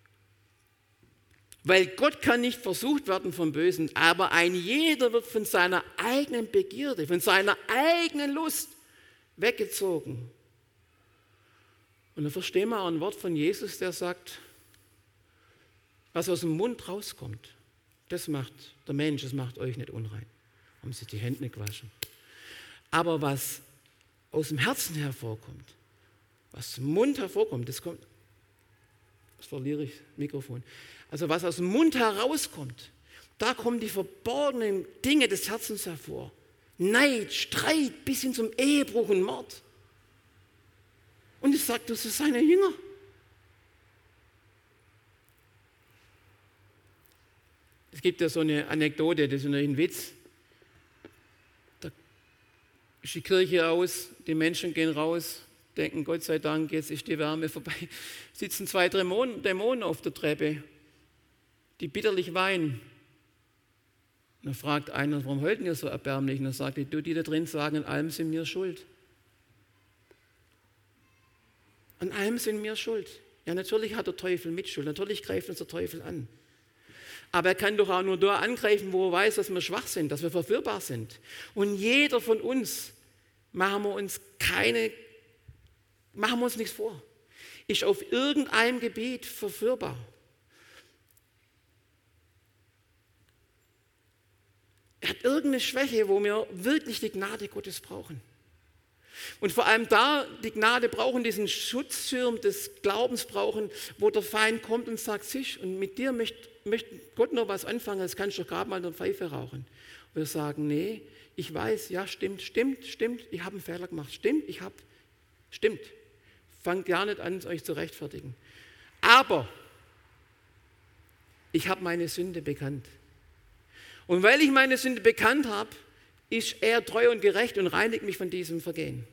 Weil Gott kann nicht versucht werden vom Bösen, aber ein jeder wird von seiner eigenen Begierde, von seiner eigenen Lust weggezogen. Und dann verstehen wir auch ein Wort von Jesus, der sagt, was aus dem Mund rauskommt, das macht der Mensch, das macht euch nicht unrein. Haben sich die Hände nicht gewaschen. Aber was aus dem Herzen hervorkommt, was zum Mund hervorkommt, das kommt Jetzt verliere ich das Mikrofon. Also was aus dem Mund herauskommt, da kommen die verborgenen Dinge des Herzens hervor. Neid, Streit bis hin zum Ehebruch und Mord. Und ich sage, das ist seine Jünger. Es gibt ja so eine Anekdote, das ist ein Witz. Da ist die Kirche aus, die Menschen gehen raus, denken, Gott sei Dank, jetzt ist die Wärme vorbei. Sitzen zwei Dämonen, Dämonen auf der Treppe, die bitterlich weinen. Und dann fragt einer, warum heult ihr so erbärmlich? Und dann sagt er, du, die da drin sagen, an allem sind wir schuld. An allem sind wir schuld. Ja, natürlich hat der Teufel Mitschuld, natürlich greift uns der Teufel an. Aber er kann doch auch nur da angreifen, wo er weiß, dass wir schwach sind, dass wir verführbar sind. Und jeder von uns, machen wir uns keine, machen wir uns nichts vor, ist auf irgendeinem Gebiet verführbar. Er hat irgendeine Schwäche, wo wir wirklich die Gnade Gottes brauchen. Und vor allem da die Gnade brauchen, diesen Schutzschirm des Glaubens brauchen, wo der Feind kommt und sagt, sieh, und mit dir möchte, möchte Gott noch was anfangen, das kannst du doch gerade mal eine Pfeife rauchen. Und wir sagen, nee, ich weiß, ja stimmt, stimmt, stimmt, ich habe einen Fehler gemacht, stimmt, ich habe, stimmt. Fangt gar nicht an, euch zu rechtfertigen. Aber ich habe meine Sünde bekannt. Und weil ich meine Sünde bekannt habe, ist er treu und gerecht und reinigt mich von diesem Vergehen.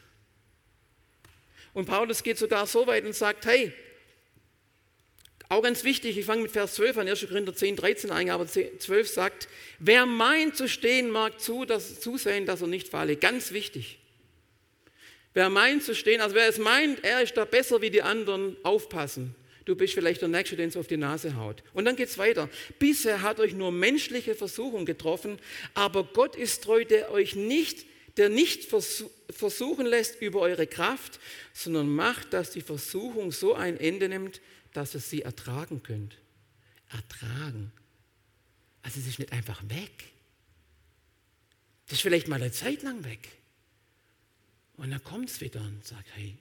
Und Paulus geht sogar so weit und sagt, hey, auch ganz wichtig, ich fange mit Vers zwölf an, erster Korinther zehn, dreizehn ein, aber zwölf sagt, wer meint zu stehen, mag zu, dass, zusehen, dass er nicht falle. Ganz wichtig. Wer meint zu stehen, also wer es meint, er ist da besser wie die anderen, aufpassen. Du bist vielleicht der Nächste, den es auf die Nase haut. Und dann geht es weiter. Bisher hat euch nur menschliche Versuchung getroffen, aber Gott ist treu, der euch nicht, der nicht versuchen lässt über eure Kraft, sondern macht, dass die Versuchung so ein Ende nimmt, dass ihr sie ertragen könnt. Ertragen. Also es ist nicht einfach weg. Das ist vielleicht mal eine Zeit lang weg. Und dann kommt es wieder und sagt, hey,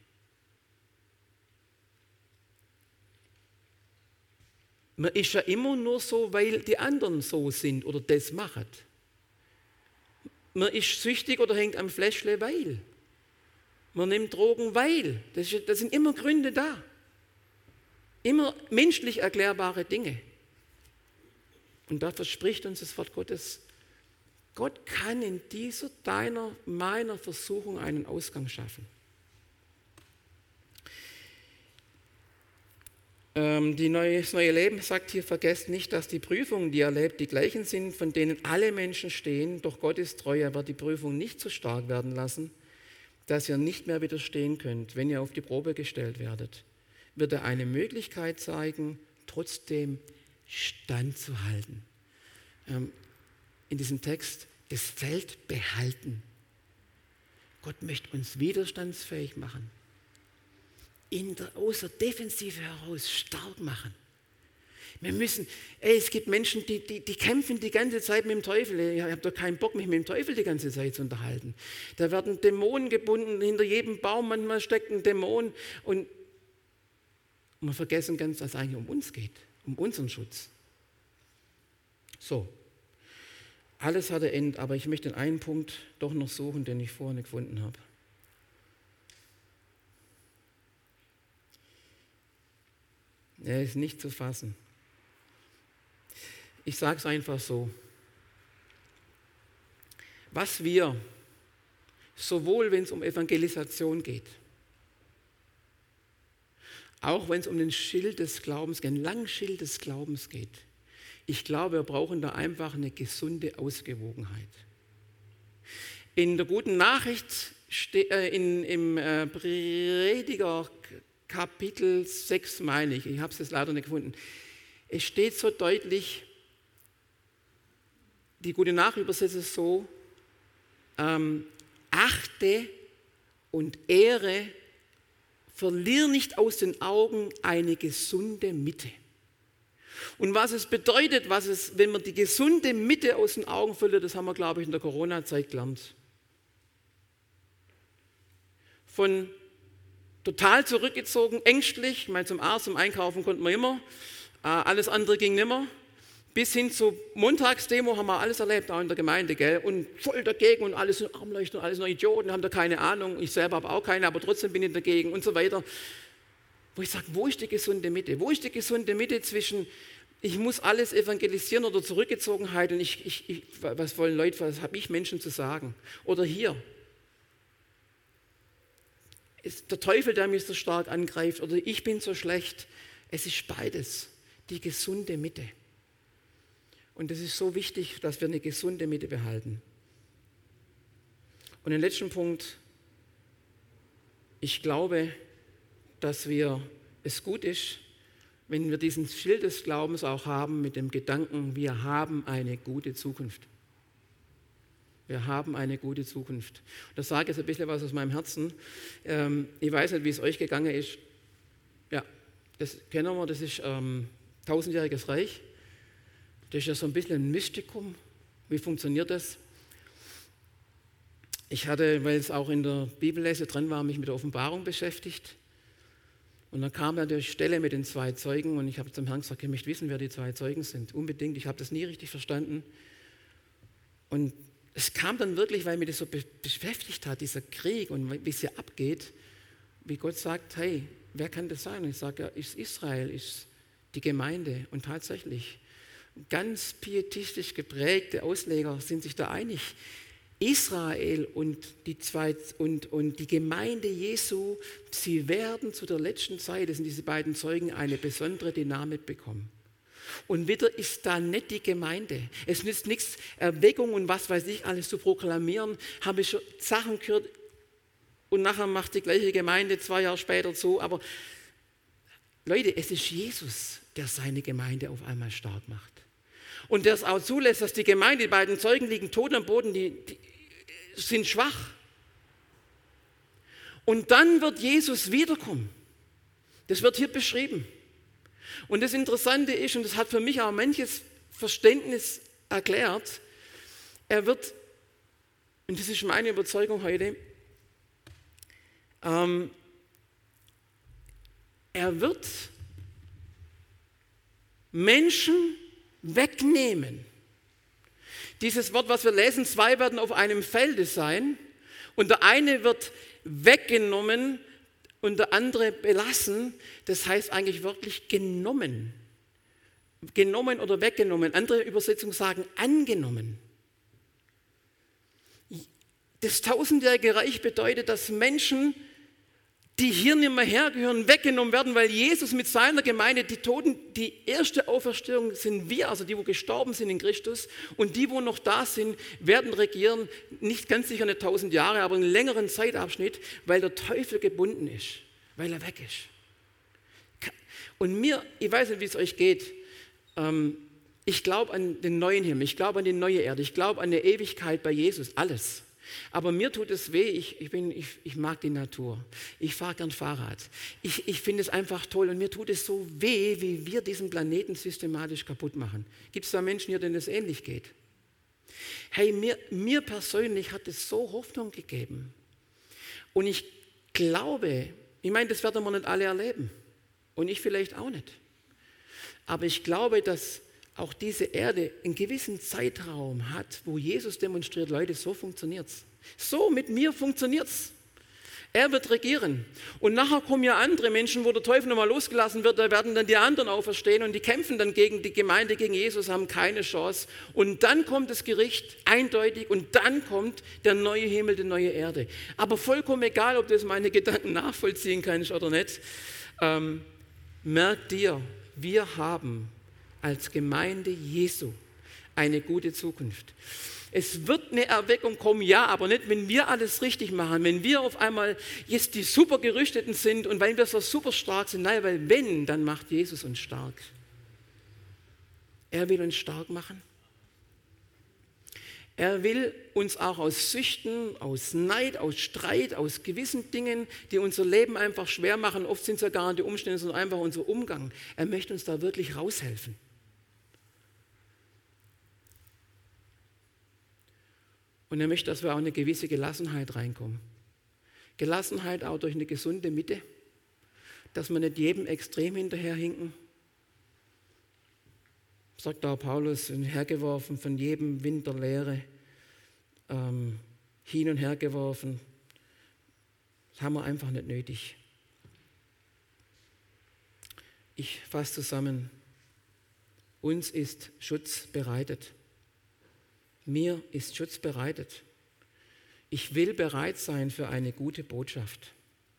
man ist ja immer nur so, weil die anderen so sind oder das machen. Man ist süchtig oder hängt am Fläschle, weil. Man nimmt Drogen, weil. Das, ist, das sind immer Gründe da. Immer menschlich erklärbare Dinge. Und da verspricht uns das Wort Gottes, Gott kann in dieser, deiner, meiner Versuchung einen Ausgang schaffen. Die neue, das neue Leben sagt hier, vergesst nicht, dass die Prüfungen, die ihr erlebt, die gleichen sind, von denen alle Menschen stehen. Doch Gott ist treu, er wird die Prüfung nicht so stark werden lassen, dass ihr nicht mehr widerstehen könnt. Wenn ihr auf die Probe gestellt werdet, wird er eine Möglichkeit zeigen, trotzdem standzuhalten. Ähm, in diesem Text, das Feld behalten. Gott möchte uns widerstandsfähig machen. In der, aus der Defensive heraus stark machen. Wir müssen, ey, es gibt Menschen, die, die, die kämpfen die ganze Zeit mit dem Teufel. Ich habe doch keinen Bock, mich mit dem Teufel die ganze Zeit zu unterhalten. Da werden Dämonen gebunden, hinter jedem Baum manchmal steckt ein Dämon. Und wir vergessen ganz, dass es eigentlich um uns geht, um unseren Schutz. So, alles hat ein Ende, aber ich möchte einen Punkt doch noch suchen, den ich vorhin gefunden habe. Er ist nicht zu fassen. Ich sage es einfach so. Was wir, sowohl wenn es um Evangelisation geht, auch wenn es um den Schild des Glaubens geht, einen langen Schild des Glaubens geht, ich glaube, wir brauchen da einfach eine gesunde Ausgewogenheit. In der guten Nachricht, äh, in, im äh, Prediger Kapitel sechs meine ich, ich habe es jetzt leider nicht gefunden, es steht so deutlich, die gute Nachricht übersetzt es so, ähm, achte und ehre, verlier nicht aus den Augen eine gesunde Mitte. Und was es bedeutet, was es, wenn man die gesunde Mitte aus den Augen verliert, das haben wir, glaube ich, in der Corona-Zeit gelernt. Von total zurückgezogen, ängstlich. Ich meine, zum Arzt, zum Einkaufen konnten wir immer. Äh, alles andere ging nimmer. Bis hin zur Montagsdemo haben wir alles erlebt, auch in der Gemeinde, gell? Und voll dagegen und alles nur Armleuchten und alles nur Idioten, haben da keine Ahnung. Ich selber habe auch keine, aber trotzdem bin ich dagegen und so weiter. Wo ich sage, wo ist die gesunde Mitte? Wo ist die gesunde Mitte zwischen, ich muss alles evangelisieren oder Zurückgezogenheit und ich, ich, ich was wollen Leute, was habe ich Menschen zu sagen? Oder hier, ist der Teufel, der mich so stark angreift oder ich bin so schlecht. Es ist beides, die gesunde Mitte. Und es ist so wichtig, dass wir eine gesunde Mitte behalten. Und den letzten Punkt, ich glaube, dass wir es gut ist, wenn wir diesen Schild des Glaubens auch haben mit dem Gedanken, wir haben eine gute Zukunft. Wir haben eine gute Zukunft. Das sage ich jetzt ein bisschen was aus meinem Herzen. Ähm, ich weiß nicht, wie es euch gegangen ist. Ja, das kennen wir, das ist ähm, tausendjähriges Reich. Das ist ja so ein bisschen ein Mystikum. Wie funktioniert das? Ich hatte, weil es auch in der Bibellese drin war, mich mit der Offenbarung beschäftigt. Und dann kam dann die Stelle mit den zwei Zeugen und ich habe zum Herrn gesagt, ich möchte wissen, wer die zwei Zeugen sind. Unbedingt, ich habe das nie richtig verstanden. Und es kam dann wirklich, weil mich das so beschäftigt hat, dieser Krieg und wie es hier abgeht, wie Gott sagt, hey, wer kann das sein? Und ich sage, ja, ist Israel, ist die Gemeinde. Und tatsächlich, ganz pietistisch geprägte Ausleger sind sich da einig. Israel und die, zwei, und, und die Gemeinde Jesu, sie werden zu der letzten Zeit, das sind diese beiden Zeugen, eine besondere Dynamik bekommen. Und wieder ist da nicht die Gemeinde. Es nützt nichts, Erweckung und was weiß ich alles zu proklamieren. Habe ich schon Sachen gehört und nachher macht die gleiche Gemeinde zwei Jahre später so. Aber Leute, es ist Jesus, der seine Gemeinde auf einmal stark macht. Und der es auch zulässt, dass die Gemeinde, die beiden Zeugen liegen tot am Boden, die, die sind schwach. Und dann wird Jesus wiederkommen. Das wird hier beschrieben. Und das Interessante ist, und das hat für mich auch manches Verständnis erklärt, er wird, und das ist meine Überzeugung heute, ähm, er wird Menschen wegnehmen. Dieses Wort, was wir lesen, zwei werden auf einem Felde sein und der eine wird weggenommen und der andere belassen. Das heißt eigentlich wirklich genommen. Genommen oder weggenommen. Andere Übersetzungen sagen angenommen. Das tausendjährige Reich bedeutet, dass Menschen, die hier nicht mehr hergehören, weggenommen werden, weil Jesus mit seiner Gemeinde, die Toten, die erste Auferstehung sind wir, also die, wo gestorben sind in Christus, und die, wo noch da sind, werden regieren, nicht ganz sicher eine tausend Jahre, aber einen längeren Zeitabschnitt, weil der Teufel gebunden ist, weil er weg ist. Und mir, ich weiß nicht, wie es euch geht, ähm, ich glaube an den neuen Himmel, ich glaube an die neue Erde, ich glaube an eine Ewigkeit bei Jesus, alles. Aber mir tut es weh, ich, ich, bin, ich, ich mag die Natur, ich fahre gern Fahrrad, ich, ich finde es einfach toll und mir tut es so weh, wie wir diesen Planeten systematisch kaputt machen. Gibt es da Menschen hier, denen es ähnlich geht? Hey, mir, mir persönlich hat es so Hoffnung gegeben und ich glaube, ich meine, das werden wir nicht alle erleben und ich vielleicht auch nicht, aber ich glaube, dass auch diese Erde einen gewissen Zeitraum hat, wo Jesus demonstriert, Leute, so funktioniert es. So mit mir funktioniert es. Er wird regieren. Und nachher kommen ja andere Menschen, wo der Teufel nochmal losgelassen wird, da werden dann die anderen auferstehen und die kämpfen dann gegen die Gemeinde, gegen Jesus, haben keine Chance. Und dann kommt das Gericht eindeutig und dann kommt der neue Himmel, die neue Erde. Aber vollkommen egal, ob du das meine Gedanken nachvollziehen kannst oder nicht, ähm, merk dir, wir haben als Gemeinde Jesu eine gute Zukunft. Es wird eine Erweckung kommen, ja, aber nicht, wenn wir alles richtig machen, wenn wir auf einmal jetzt die super Gerüsteten sind und weil wir so super stark sind. Nein, weil wenn, dann macht Jesus uns stark. Er will uns stark machen. Er will uns auch aus Süchten, aus Neid, aus Streit, aus gewissen Dingen, die unser Leben einfach schwer machen, oft sind es ja gar nicht die Umstände, sondern einfach unser Umgang. Er möchte uns da wirklich raushelfen. Und er möchte, dass wir auch in eine gewisse Gelassenheit reinkommen. Gelassenheit auch durch eine gesunde Mitte, dass wir nicht jedem extrem hinterherhinken. Sagt auch Paulus, hergeworfen von jedem Wind der Lehre, ähm, hin und her geworfen. Das haben wir einfach nicht nötig. Ich fasse zusammen. Uns ist Schutz bereitet. Mir ist Schutz bereitet. Ich will bereit sein für eine gute Botschaft.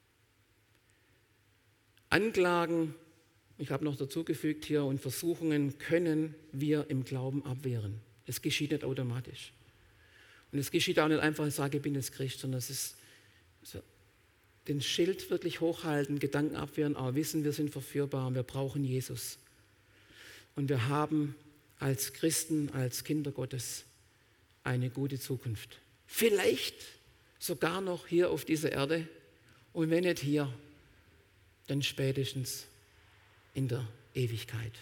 Anklagen, ich habe noch dazugefügt hier, und Versuchungen können wir im Glauben abwehren. Es geschieht nicht automatisch. Und es geschieht auch nicht einfach, ich sage, ich bin jetzt Christ, sondern es ist so, den Schild wirklich hochhalten, Gedanken abwehren, aber wissen, wir sind verführbar und wir brauchen Jesus. Und wir haben als Christen, als Kinder Gottes eine gute Zukunft. Vielleicht sogar noch hier auf dieser Erde und wenn nicht hier, dann spätestens in der Ewigkeit.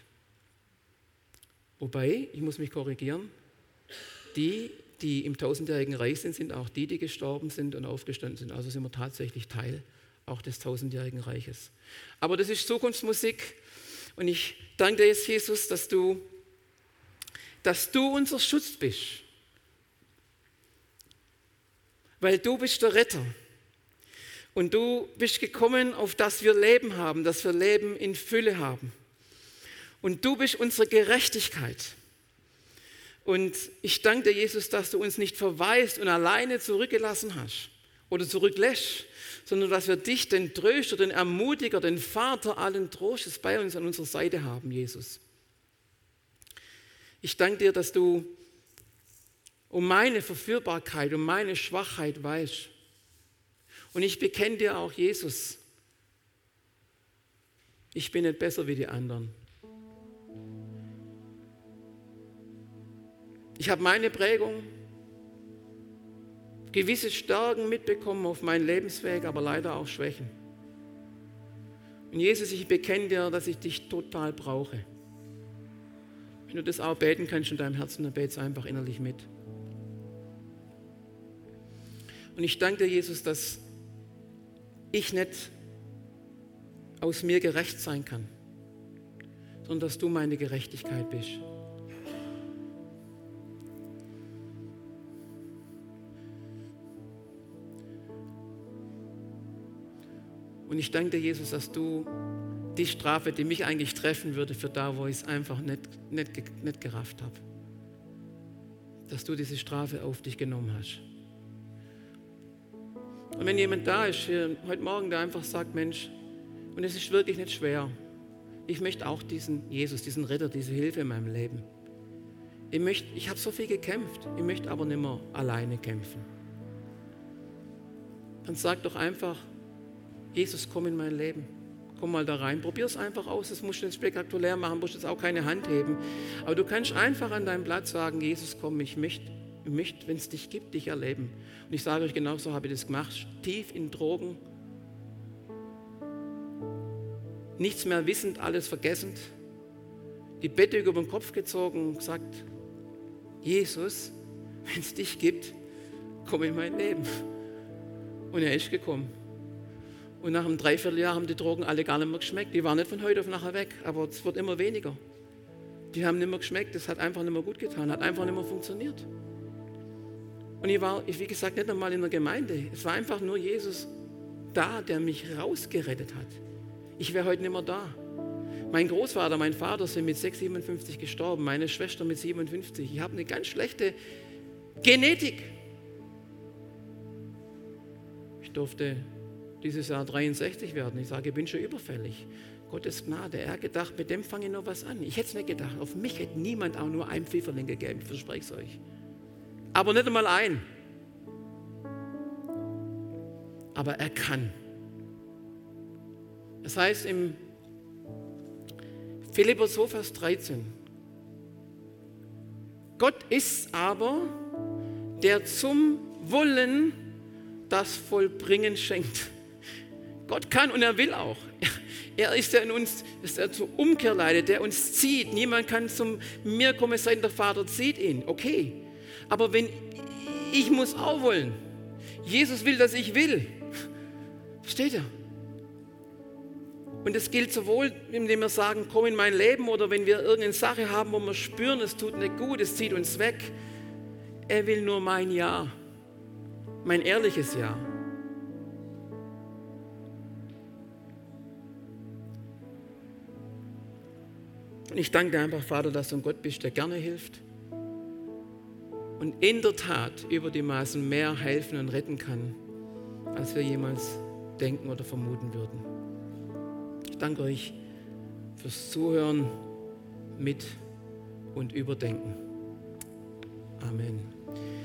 Wobei, ich muss mich korrigieren, die, die im tausendjährigen Reich sind, sind auch die, die gestorben sind und aufgestanden sind. Also sind wir tatsächlich Teil auch des tausendjährigen Reiches. Aber das ist Zukunftsmusik und ich danke dir jetzt, Jesus, dass du, dass du unser Schutz bist. Weil du bist der Retter. Und du bist gekommen, auf das wir Leben haben, dass wir Leben in Fülle haben. Und du bist unsere Gerechtigkeit. Und ich danke dir, Jesus, dass du uns nicht verwaist und alleine zurückgelassen hast oder zurücklässt, sondern dass wir dich, den Tröster, den Ermutiger, den Vater allen Trostes bei uns an unserer Seite haben, Jesus. Ich danke dir, dass du um meine Verführbarkeit, um meine Schwachheit weißt. Und ich bekenne dir auch, Jesus, ich bin nicht besser wie die anderen. Ich habe meine Prägung, gewisse Stärken mitbekommen auf meinen Lebensweg, aber leider auch Schwächen. Und Jesus, ich bekenne dir, dass ich dich total brauche. Wenn du das auch beten kannst in deinem Herzen, dann bete es einfach innerlich mit. Und ich danke dir, Jesus, dass ich nicht aus mir gerecht sein kann, sondern dass du meine Gerechtigkeit bist. Und ich danke dir, Jesus, dass du die Strafe, die mich eigentlich treffen würde, für da, wo ich es einfach nicht, nicht, nicht gerafft habe, dass du diese Strafe auf dich genommen hast. Und wenn jemand da ist, hier, heute Morgen, der einfach sagt, Mensch, und es ist wirklich nicht schwer, ich möchte auch diesen Jesus, diesen Retter, diese Hilfe in meinem Leben. Ich, möchte, ich habe so viel gekämpft, ich möchte aber nicht mehr alleine kämpfen. Dann sag doch einfach, Jesus, komm in mein Leben. Komm mal da rein, probier es einfach aus, das musst du nicht spektakulär machen, musst jetzt auch keine Hand heben. Aber du kannst einfach an deinem Platz sagen, Jesus, komm, ich möchte, ich möchte, wenn es dich gibt, dich erleben. Und ich sage euch, genauso habe ich das gemacht, tief in Drogen, nichts mehr wissend, alles vergessend, die Bettdecke über den Kopf gezogen und gesagt, Jesus, wenn es dich gibt, komm in mein Leben. Und er ist gekommen. Und nach einem Dreivierteljahr haben die Drogen alle gar nicht mehr geschmeckt. Die waren nicht von heute auf nachher weg, aber es wird immer weniger. Die haben nicht mehr geschmeckt, das hat einfach nicht mehr gut getan, hat einfach nicht mehr funktioniert. Und ich war, wie gesagt, nicht einmal in der Gemeinde. Es war einfach nur Jesus da, der mich rausgerettet hat. Ich wäre heute nicht mehr da. Mein Großvater, mein Vater sind mit sechs, siebenundfünfzig gestorben, meine Schwester mit siebenundfünfzig. Ich habe eine ganz schlechte Genetik. Ich durfte dieses Jahr dreiundsechzig werden. Ich sage, ich bin schon überfällig. Gottes Gnade. Er hat gedacht, mit dem fange ich noch was an. Ich hätte es nicht gedacht. Auf mich hätte niemand auch nur einen Pfifferling gegeben. Ich verspreche es euch. Aber nicht einmal ein. Aber er kann. Das heißt im Philipper zwei, Vers dreizehn. Gott ist aber, der zum Wollen das Vollbringen schenkt. Gott kann und er will auch. Er ist der in uns, ist der zur Umkehr leitet, der uns zieht. Niemand kann zu mir kommen, es sei denn, der Vater zieht ihn. Okay. Aber wenn ich muss auch wollen. Jesus will, dass ich will. steht er. Und das gilt sowohl, indem wir sagen, komm in mein Leben, oder wenn wir irgendeine Sache haben, wo wir spüren, es tut nicht gut, es zieht uns weg. Er will nur mein Ja, mein ehrliches Ja. Und ich danke dir einfach, Vater, dass du ein Gott bist, der gerne hilft und in der Tat über die Maßen mehr helfen und retten kann, als wir jemals denken oder vermuten würden. Ich danke euch fürs Zuhören, mit und Überdenken. Amen.